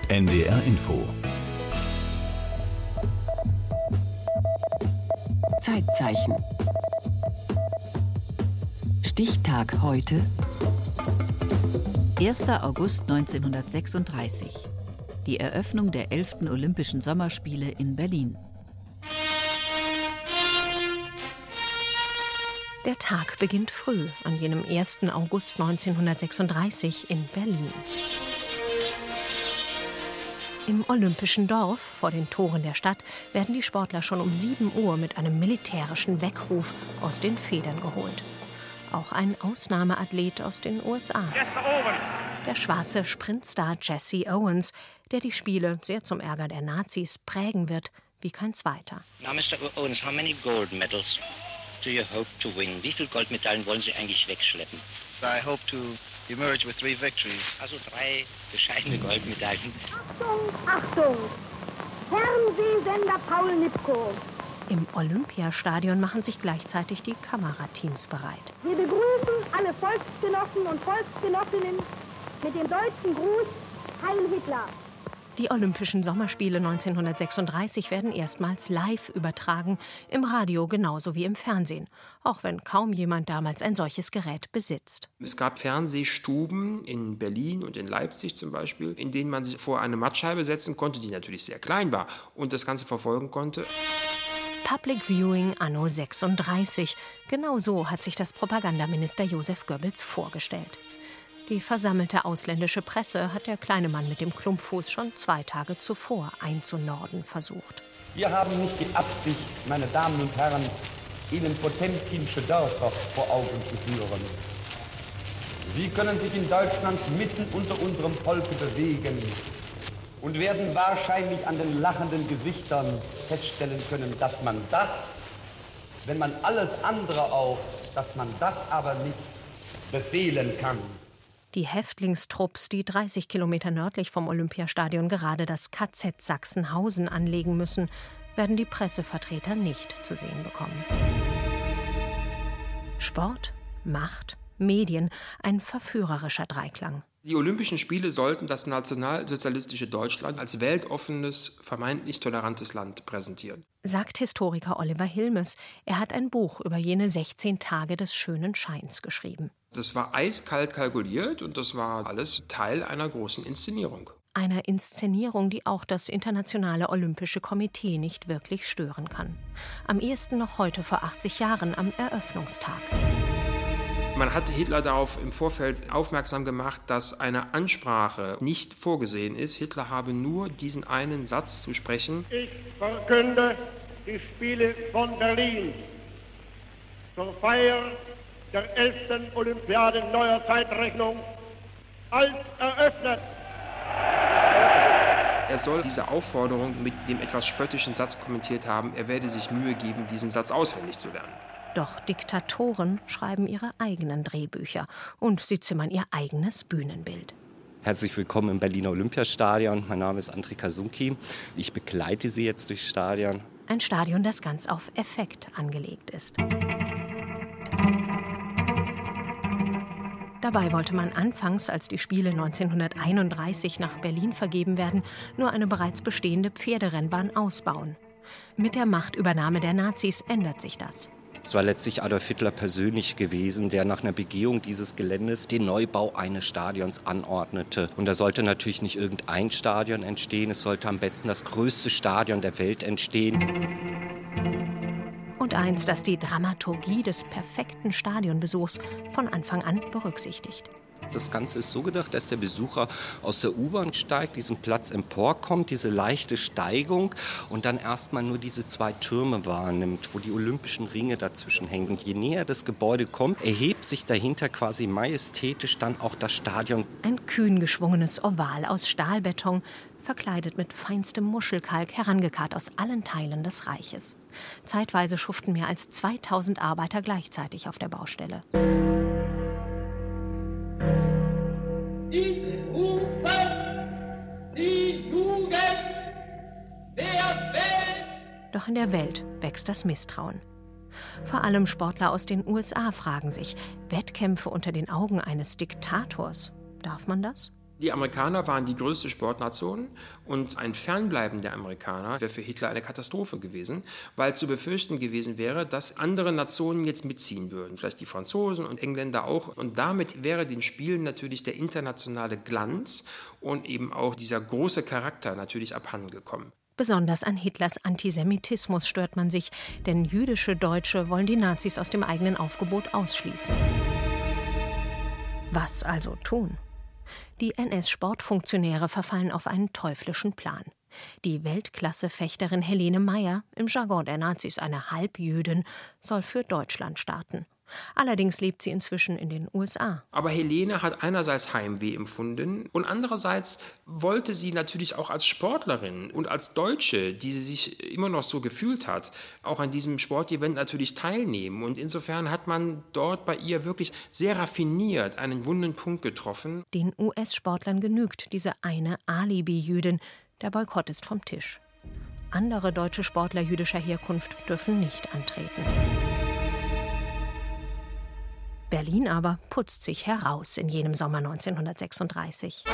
NDR Info. Zeitzeichen. Stichtag heute. 1. August 1936. Die Eröffnung der 11. Olympischen Sommerspiele in Berlin. Der Tag beginnt früh, an jenem 1. August 1936 in Berlin. Im Olympischen Dorf, vor den Toren der Stadt, werden die Sportler schon um 7 Uhr mit einem militärischen Weckruf aus den Federn geholt. Auch ein Ausnahmeathlet aus den USA. Der schwarze Sprintstar Jesse Owens, der die Spiele, sehr zum Ärger der Nazis, prägen wird wie kein zweiter. Now, Mr. Owens, how many gold medals do you hope to win? Wie viele Goldmedaillen wollen Sie eigentlich wegschleppen? I hope to emerge with 3 victories. Also 3 bescheidene Goldmedaillen. Achtung, Achtung! Fernsehsender Paul Nipkow. Im Olympiastadion machen sich gleichzeitig die Kamerateams bereit. Wir begrüßen alle Volksgenossen und Volksgenossinnen mit dem deutschen Gruß Heil Hitler. Die Olympischen Sommerspiele 1936 werden erstmals live übertragen, im Radio genauso wie im Fernsehen, auch wenn kaum jemand damals ein solches Gerät besitzt. Es gab Fernsehstuben in Berlin und in Leipzig zum Beispiel, in denen man sich vor eine Mattscheibe setzen konnte, die natürlich sehr klein war und das Ganze verfolgen konnte. Public Viewing anno 36, genau so hat sich das Propagandaminister Josef Goebbels vorgestellt. Die versammelte ausländische Presse hat der kleine Mann mit dem Klumpfuß schon 2 Tage zuvor einzunorden versucht. Wir haben nicht die Absicht, meine Damen und Herren, Ihnen potemkinsche Dörfer vor Augen zu führen. Sie können sich in Deutschland mitten unter unserem Volke bewegen und werden wahrscheinlich an den lachenden Gesichtern feststellen können, dass man das, wenn man alles andere auch, dass man das aber nicht befehlen kann. Die Häftlingstrupps, die 30 Kilometer nördlich vom Olympiastadion gerade das KZ Sachsenhausen anlegen müssen, werden die Pressevertreter nicht zu sehen bekommen. Sport, Macht, Medien, ein verführerischer Dreiklang. Die Olympischen Spiele sollten das nationalsozialistische Deutschland als weltoffenes, vermeintlich tolerantes Land präsentieren. Sagt Historiker Oliver Hilmes. Er hat ein Buch über jene 16 Tage des schönen Scheins geschrieben. Das war eiskalt kalkuliert und das war alles Teil einer großen Inszenierung. Einer Inszenierung, die auch das Internationale Olympische Komitee nicht wirklich stören kann. Am ehesten noch heute vor 80 Jahren am Eröffnungstag. Man hat Hitler darauf im Vorfeld aufmerksam gemacht, dass eine Ansprache nicht vorgesehen ist. Hitler habe nur diesen einen Satz zu sprechen. Ich verkünde die Spiele von Berlin zur Feier der 11. Olympiade neuer Zeitrechnung als eröffnet. Er soll diese Aufforderung mit dem etwas spöttischen Satz kommentiert haben, er werde sich Mühe geben, diesen Satz auswendig zu lernen. Doch Diktatoren schreiben ihre eigenen Drehbücher und sie zimmern ihr eigenes Bühnenbild. Herzlich willkommen im Berliner Olympiastadion. Mein Name ist André Kasunki. Ich begleite Sie jetzt durchs Stadion. Ein Stadion, das ganz auf Effekt angelegt ist. Dabei wollte man anfangs, als die Spiele 1931 nach Berlin vergeben werden, nur eine bereits bestehende Pferderennbahn ausbauen. Mit der Machtübernahme der Nazis ändert sich das. Es war letztlich Adolf Hitler persönlich gewesen, der nach einer Begehung dieses Geländes den Neubau eines Stadions anordnete. Und da sollte natürlich nicht irgendein Stadion entstehen, es sollte am besten das größte Stadion der Welt entstehen. Und eins, das die Dramaturgie des perfekten Stadionbesuchs von Anfang an berücksichtigt. Das Ganze ist so gedacht, dass der Besucher aus der U-Bahn steigt, diesen Platz emporkommt, diese leichte Steigung und dann erstmal nur diese 2 Türme wahrnimmt, wo die olympischen Ringe dazwischen hängen. Und je näher das Gebäude kommt, erhebt sich dahinter quasi majestätisch dann auch das Stadion. Ein kühn geschwungenes Oval aus Stahlbeton, verkleidet mit feinstem Muschelkalk, herangekarrt aus allen Teilen des Reiches. Zeitweise schuften mehr als 2000 Arbeiter gleichzeitig auf der Baustelle. Ich rufe die Jugend der Welt. Doch in der Welt wächst das Misstrauen. Vor allem Sportler aus den USA fragen sich, Wettkämpfe unter den Augen eines Diktators, darf man das? Die Amerikaner waren die größte Sportnation und ein Fernbleiben der Amerikaner wäre für Hitler eine Katastrophe gewesen, weil zu befürchten gewesen wäre, dass andere Nationen jetzt mitziehen würden, vielleicht die Franzosen und Engländer auch. Und damit wäre den Spielen natürlich der internationale Glanz und eben auch dieser große Charakter natürlich abhandengekommen. Besonders an Hitlers Antisemitismus stört man sich, denn jüdische Deutsche wollen die Nazis aus dem eigenen Aufgebot ausschließen. Was also tun? Die NS-Sportfunktionäre verfallen auf einen teuflischen Plan. Die Weltklasse-Fechterin Helene Meyer, im Jargon der Nazis eine Halbjüdin, soll für Deutschland starten. Allerdings lebt sie inzwischen in den USA. Aber Helene hat einerseits Heimweh empfunden und andererseits wollte sie natürlich auch als Sportlerin und als Deutsche, die sie sich immer noch so gefühlt hat, auch an diesem Sportevent natürlich teilnehmen. Und insofern hat man dort bei ihr wirklich sehr raffiniert einen wunden Punkt getroffen. Den US-Sportlern genügt diese eine Alibi-Jüdin. Der Boykott ist vom Tisch. Andere deutsche Sportler jüdischer Herkunft dürfen nicht antreten. Berlin aber putzt sich heraus in jenem Sommer 1936.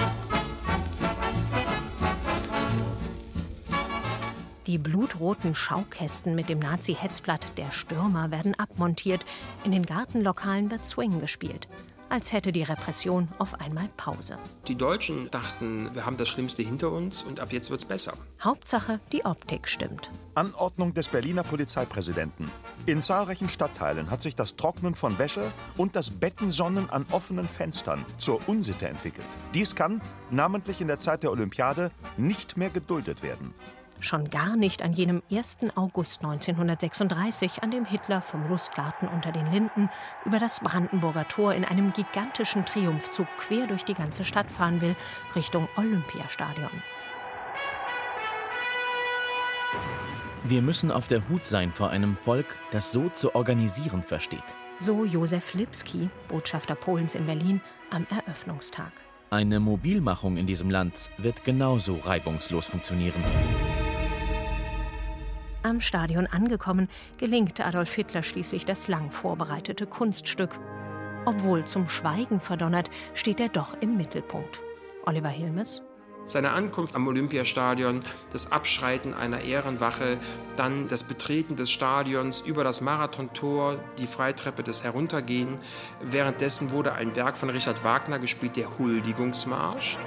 Die blutroten Schaukästen mit dem Nazi-Hetzblatt Der Stürmer werden abmontiert. In den Gartenlokalen wird Swing gespielt. Als hätte die Repression auf einmal Pause. Die Deutschen dachten, wir haben das Schlimmste hinter uns und ab jetzt wird's besser. Hauptsache, die Optik stimmt. Anordnung des Berliner Polizeipräsidenten. In zahlreichen Stadtteilen hat sich das Trocknen von Wäsche und das Bettensonnen an offenen Fenstern zur Unsitte entwickelt. Dies kann, namentlich in der Zeit der Olympiade, nicht mehr geduldet werden. Schon gar nicht an jenem 1. August 1936, an dem Hitler vom Lustgarten unter den Linden über das Brandenburger Tor in einem gigantischen Triumphzug quer durch die ganze Stadt fahren will, Richtung Olympiastadion. Wir müssen auf der Hut sein vor einem Volk, das so zu organisieren versteht. So Józef Lipski, Botschafter Polens in Berlin, am Eröffnungstag. Eine Mobilmachung in diesem Land wird genauso reibungslos funktionieren. Am Stadion angekommen, gelingt Adolf Hitler schließlich das lang vorbereitete Kunststück. Obwohl zum Schweigen verdonnert, steht er doch im Mittelpunkt. Oliver Hilmes. Seine Ankunft am Olympiastadion, das Abschreiten einer Ehrenwache, dann das Betreten des Stadions über das Marathontor, die Freitreppe des Heruntergehen. Währenddessen wurde ein Werk von Richard Wagner gespielt, der Huldigungsmarsch.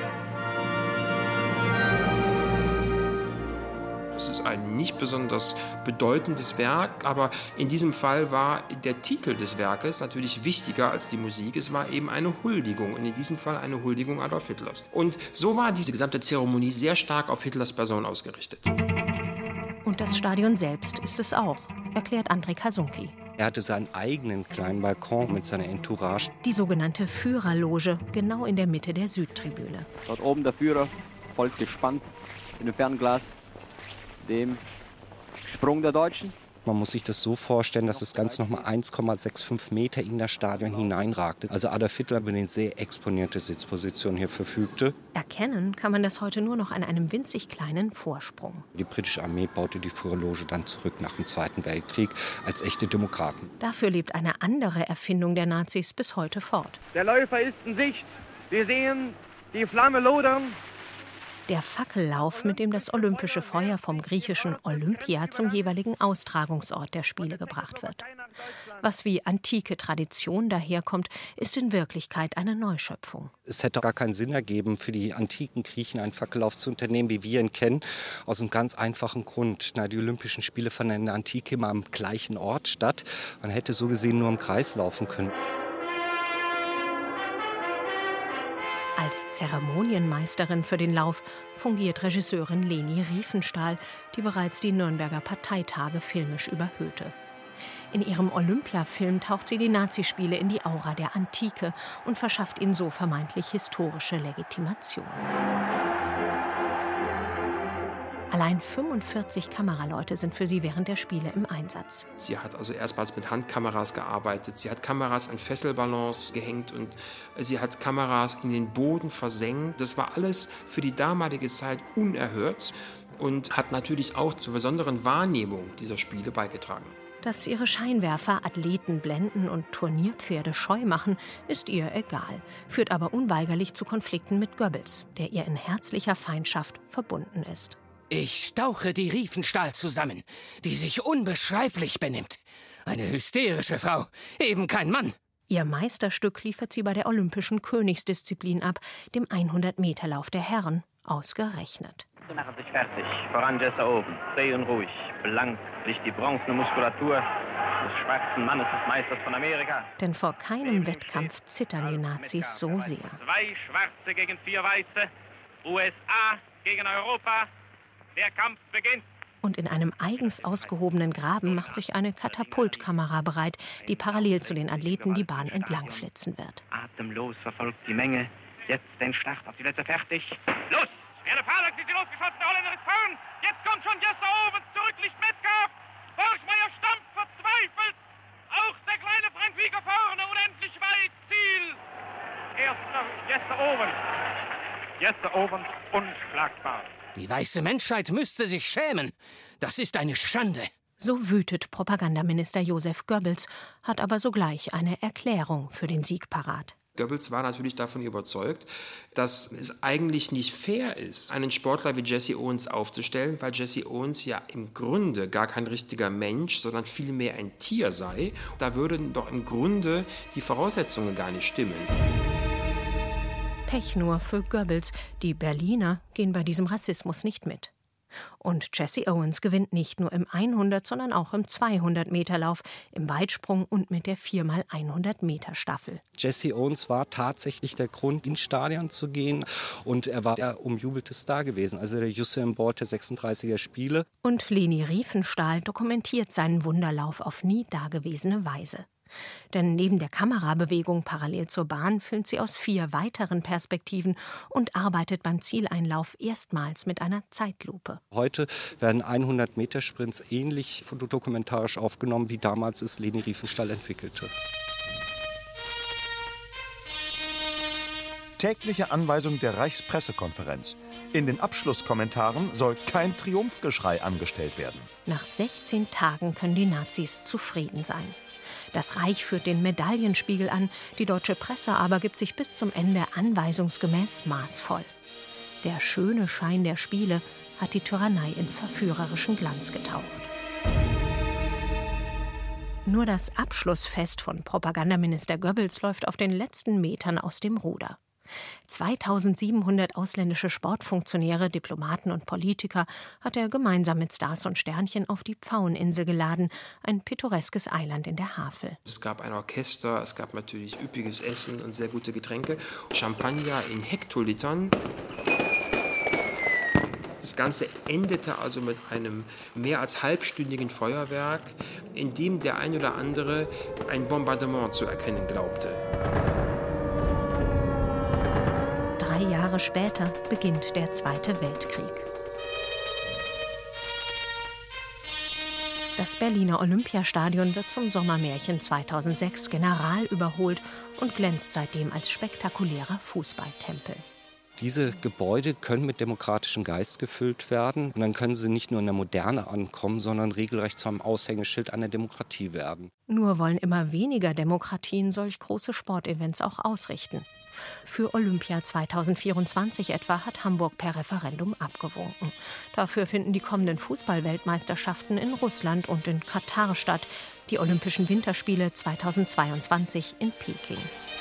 Es ist ein nicht besonders bedeutendes Werk, aber in diesem Fall war der Titel des Werkes natürlich wichtiger als die Musik. Es war eben eine Huldigung, und in diesem Fall eine Huldigung Adolf Hitlers. Und so war diese gesamte Zeremonie sehr stark auf Hitlers Person ausgerichtet. Und das Stadion selbst ist es auch, erklärt André Kasunki. Er hatte seinen eigenen kleinen Balkon mit seiner Entourage. Die sogenannte Führerloge, genau in der Mitte der Südtribüne. Dort oben der Führer folgt gespannt in dem Fernglas dem Sprung der Deutschen. Man muss sich das so vorstellen, dass das Ganze nochmal 1,65 Meter in das Stadion hineinragte. Also Adolf Hitler über eine sehr exponierte Sitzposition hier verfügte. Erkennen kann man das heute nur noch an einem winzig kleinen Vorsprung. Die britische Armee baute die Führerloge dann zurück nach dem Zweiten Weltkrieg als echte Demokraten. Dafür lebt eine andere Erfindung der Nazis bis heute fort. Der Läufer ist in Sicht. Wir sehen die Flamme lodern. Der Fackellauf, mit dem das olympische Feuer vom griechischen Olympia zum jeweiligen Austragungsort der Spiele gebracht wird. Was wie antike Tradition daherkommt, ist in Wirklichkeit eine Neuschöpfung. Es hätte gar keinen Sinn ergeben, für die antiken Griechen einen Fackellauf zu unternehmen, wie wir ihn kennen, aus einem ganz einfachen Grund. Die Olympischen Spiele fanden in der Antike immer am gleichen Ort statt. Man hätte so gesehen nur im Kreis laufen können. Als Zeremonienmeisterin für den Lauf fungiert Regisseurin Leni Riefenstahl, die bereits die Nürnberger Parteitage filmisch überhöhte. In ihrem Olympiafilm taucht sie die Nazispiele in die Aura der Antike und verschafft ihnen so vermeintlich historische Legitimation. Allein 45 Kameraleute sind für sie während der Spiele im Einsatz. Sie hat also erstmals mit Handkameras gearbeitet. Sie hat Kameras an Fesselballons gehängt und sie hat Kameras in den Boden versenkt. Das war alles für die damalige Zeit unerhört und hat natürlich auch zur besonderen Wahrnehmung dieser Spiele beigetragen. Dass ihre Scheinwerfer Athleten blenden und Turnierpferde scheu machen, ist ihr egal, führt aber unweigerlich zu Konflikten mit Goebbels, der ihr in herzlicher Feindschaft verbunden ist. Ich stauche die Riefenstahl zusammen, die sich unbeschreiblich benimmt. Eine hysterische Frau, eben kein Mann. Ihr Meisterstück liefert sie bei der olympischen Königsdisziplin ab, dem 100-Meter-Lauf der Herren, ausgerechnet. Sie machen sich fertig. Voran Jesse Owen. Zäh und ruhig. Blank liegt die bronzene Muskulatur des schwarzen Mannes des Meisters von Amerika. Denn vor keinem Wettkampf zittern die Nazis so sehr. 2 Schwarze gegen 4 Weiße. USA gegen Europa. Der Kampf beginnt. Und in einem eigens ausgehobenen Graben macht sich eine Katapultkamera bereit, die parallel zu den Athleten die Bahn entlang flitzen wird. Atemlos verfolgt die Menge. Jetzt den Start auf die Plätze fertig. Los! Eine Fahrlach sieht die losgeschossen, der Holländer ist vorn. Jetzt kommt schon Jesse Owens zurück, liegt Metcalf. Borchmeier stampft verzweifelt. Auch der kleine Frank Wieger vorne, unendlich weit, Ziel. Erster Jesse Owens. Jesse Owens, unschlagbar. Die weiße Menschheit müsste sich schämen. Das ist eine Schande. So wütet Propagandaminister Joseph Goebbels, hat aber sogleich eine Erklärung für den Sieg parat. Goebbels war natürlich davon überzeugt, dass es eigentlich nicht fair ist, einen Sportler wie Jesse Owens aufzustellen, weil Jesse Owens ja im Grunde gar kein richtiger Mensch, sondern vielmehr ein Tier sei. Da würden doch im Grunde die Voraussetzungen gar nicht stimmen. Pech nur für Goebbels. Die Berliner gehen bei diesem Rassismus nicht mit. Und Jesse Owens gewinnt nicht nur im 100, sondern auch im 200-Meter-Lauf, im Weitsprung und mit der 4x100-Meter-Staffel. Jesse Owens war tatsächlich der Grund, ins Stadion zu gehen. Und er war der umjubelte Star gewesen, also der Usain Bolt der 36er Spiele. Und Leni Riefenstahl dokumentiert seinen Wunderlauf auf nie dagewesene Weise. Denn neben der Kamerabewegung parallel zur Bahn filmt sie aus 4 weiteren Perspektiven und arbeitet beim Zieleinlauf erstmals mit einer Zeitlupe. Heute werden 100-Meter-Sprints ähnlich fotodokumentarisch aufgenommen, wie damals es Leni Riefenstahl entwickelte. Tägliche Anweisung der Reichspressekonferenz. In den Abschlusskommentaren soll kein Triumphgeschrei angestellt werden. Nach 16 Tagen können die Nazis zufrieden sein. Das Reich führt den Medaillenspiegel an, die deutsche Presse aber gibt sich bis zum Ende anweisungsgemäß maßvoll. Der schöne Schein der Spiele hat die Tyrannei in verführerischen Glanz getaucht. Nur das Abschlussfest von Propagandaminister Goebbels läuft auf den letzten Metern aus dem Ruder. 2700 ausländische Sportfunktionäre, Diplomaten und Politiker hat er gemeinsam mit Stars und Sternchen auf die Pfaueninsel geladen, ein pittoreskes Eiland in der Havel. Es gab ein Orchester, es gab natürlich üppiges Essen und sehr gute Getränke. Champagner in Hektolitern. Das Ganze endete also mit einem mehr als halbstündigen Feuerwerk, in dem der ein oder andere ein Bombardement zu erkennen glaubte. 3 Jahre später beginnt der Zweite Weltkrieg. Das Berliner Olympiastadion wird zum Sommermärchen 2006 general überholt und glänzt seitdem als spektakulärer Fußballtempel. Diese Gebäude können mit demokratischem Geist gefüllt werden. Und dann können sie nicht nur in der Moderne ankommen, sondern regelrecht zu einem Aushängeschild einer Demokratie werden. Nur wollen immer weniger Demokratien solch große Sportevents auch ausrichten. Für Olympia 2024 etwa hat Hamburg per Referendum abgewunken. Dafür finden die kommenden Fußball-Weltmeisterschaften in Russland und in Katar statt, die Olympischen Winterspiele 2022 in Peking.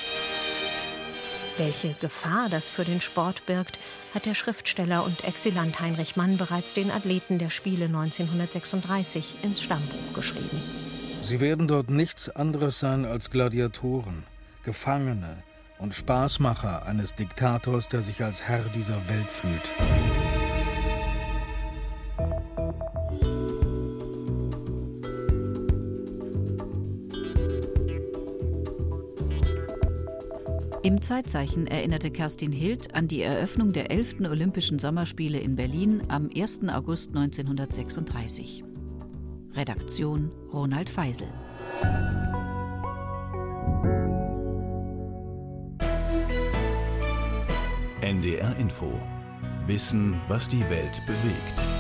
Welche Gefahr das für den Sport birgt, hat der Schriftsteller und Exilant Heinrich Mann bereits den Athleten der Spiele 1936 ins Stammbuch geschrieben. Sie werden dort nichts anderes sein als Gladiatoren, Gefangene und Spaßmacher eines Diktators, der sich als Herr dieser Welt fühlt. Im Zeitzeichen erinnerte Kerstin Hild an die Eröffnung der 11. Olympischen Sommerspiele in Berlin am 1. August 1936. Redaktion Ronald Feisel. NDR Info. Wissen, was die Welt bewegt.